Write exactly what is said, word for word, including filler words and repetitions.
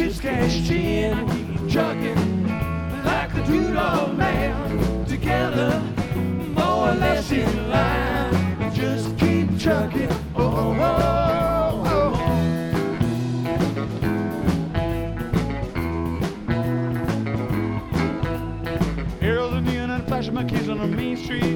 his cashed in. Keep trucking like a two-dog man. Together, more or less in line. Just keep trucking. Oh, oh, oh. Harold and Ian and flashing my keys on the main street.